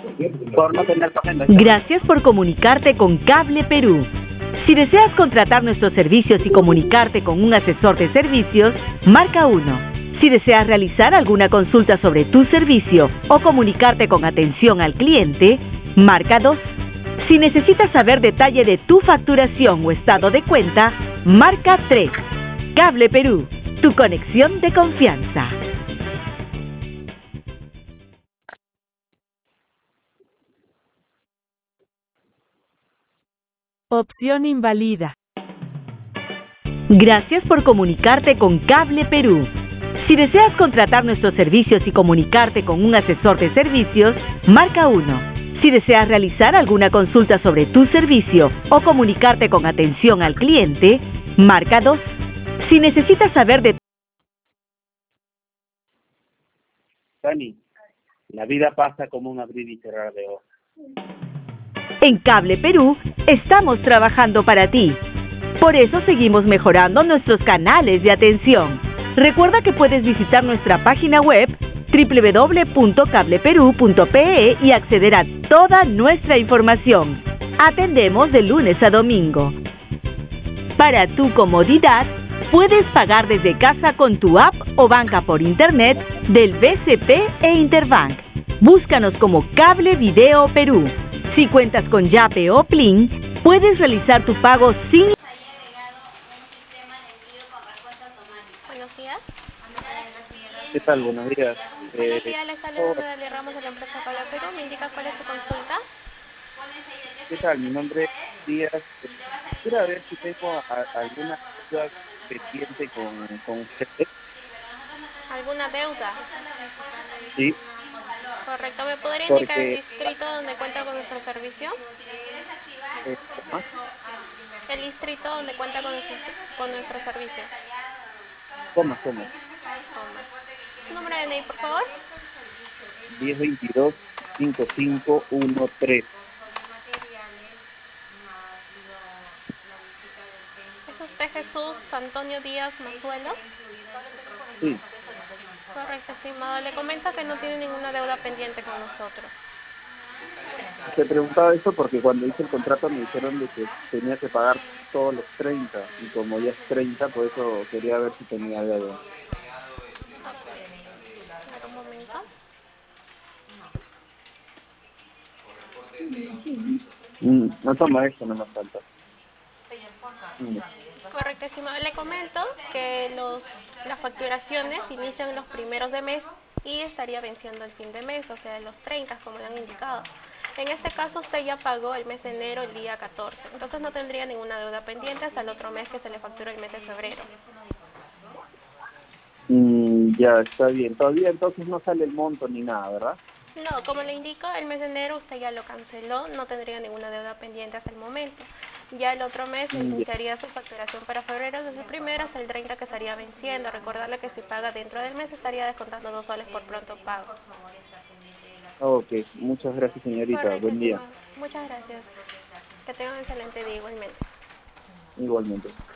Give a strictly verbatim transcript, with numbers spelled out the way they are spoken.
por no tener agenda. Gracias por comunicarte con Cable Perú. Si deseas contratar nuestros servicios y comunicarte con un asesor de servicios, marca uno. Si deseas realizar alguna consulta sobre tu servicio o comunicarte con atención al cliente, marca dos. Si necesitas saber detalle de tu facturación o estado de cuenta, marca tres. Cable Perú, tu conexión de confianza. Opción invalida. Gracias por comunicarte con Cable Perú. Si deseas contratar nuestros servicios y comunicarte con un asesor de servicios, marca uno. Si deseas realizar alguna consulta sobre tu servicio o comunicarte con atención al cliente, marca dos. Si necesitas saber de... Dani, la vida pasa como un abrir y cerrar de ojos. En Cable Perú estamos trabajando para ti. Por eso seguimos mejorando nuestros canales de atención. Recuerda que puedes visitar nuestra página web doble u doble u doble u punto cable perú punto pe e y acceder a toda nuestra información. Atendemos de lunes a domingo. Para tu comodidad, puedes pagar desde casa con tu app o banca por internet del B C P e Interbank. Búscanos como Cable Video Perú. Si cuentas con Yape o Plin, puedes realizar tu pago sin... Buenos días. ¿Qué tal? Buenos días. Buenos Eh, días, les habla oh, Natalia Ramos de la empresa Cable Perú. ¿Me indica cuál es su consulta? ¿Qué tal? Mi nombre es Díaz. Quisiera ver si tengo a- alguna duda pendiente con, con ustedes. ¿Alguna deuda? Sí, Correcto. ¿Me podría indicar el porque... distrito donde cuenta con nuestro servicio? Eh, ¿más? El distrito donde cuenta con nuestro, con nuestro servicio. ¿Cómo, cómo? Toma. ¿Su número de D N I, por favor? diez veintidós cincuenta y cinco trece. ¿Es usted Jesús Antonio Díaz Mazuelo? Sí. Correcto, estimado. Le comento que no tiene ninguna deuda pendiente con nosotros. Te preguntaba eso porque cuando hice el contrato me dijeron de que tenía que pagar todos los treinta y como ya es treinta, por eso quería ver si tenía deuda. Espera un momento. Mm, no toma esto, no me falta. Mm. Correcto, estimado. Le comento que los, las facturaciones inician los primeros de mes y estaría venciendo el fin de mes, o sea, los treinta, como le han indicado. En este caso, usted ya pagó el mes de enero el día catorce, entonces no tendría ninguna deuda pendiente hasta el otro mes que se le factura el mes de febrero. Mm, ya, está bien. Todavía entonces no sale el monto ni nada, ¿verdad? No, como le indico, el mes de enero usted ya lo canceló, no tendría ninguna deuda pendiente hasta el momento. Ya el otro mes Mm, ya. iniciaría su facturación para febrero, desde el primero hasta el treinta que estaría venciendo. Recordarle que si paga dentro del mes estaría descontando dos soles por pronto pago. Ok, muchas gracias, señorita. Correcto, Buen día. estimado. Muchas gracias. Que tenga un excelente día igualmente. Igualmente.